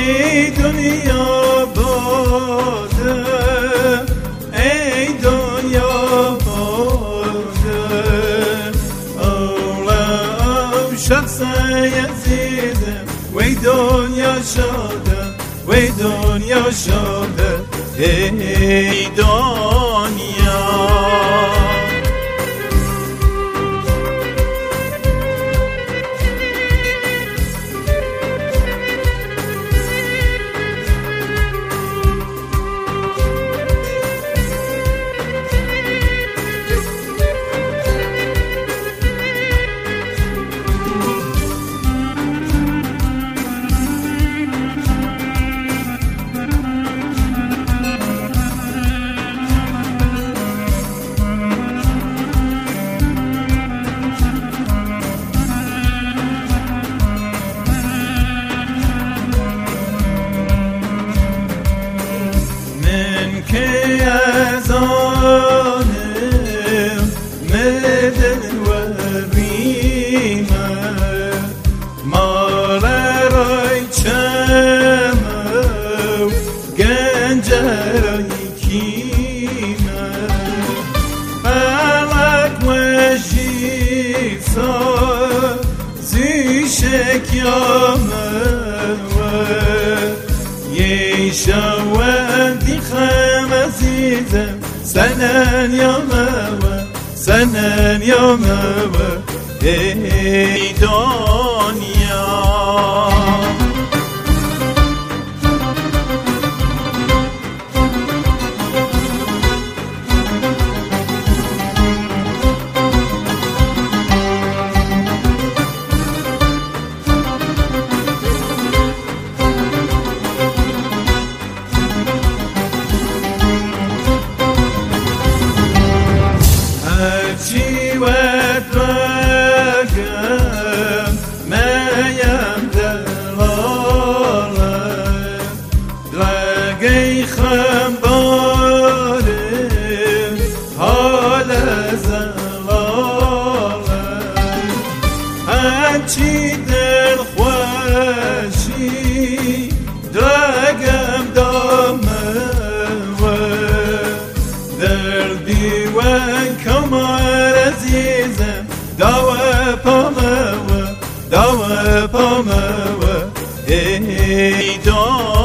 ای دنیا باده، ای دنیا باده، اولم شخص عزیزم وی دنیا شده، وی دنیا شده، ای دنیا. که از آنم ندل و ریمه مال رای چمو گنج رای کیمه فلک و جیسا زی شکیامه و یه شوندی خم عزیزم سنن یا موه، سنن یا موه، ای دنیا. هرچی ود بگم میم دلالم لگی خمبارم حال زلالم هرچی دل خوشی درگم دامه دردی و کمر عزیزم داو پامه، داو پامه، ای دنیا.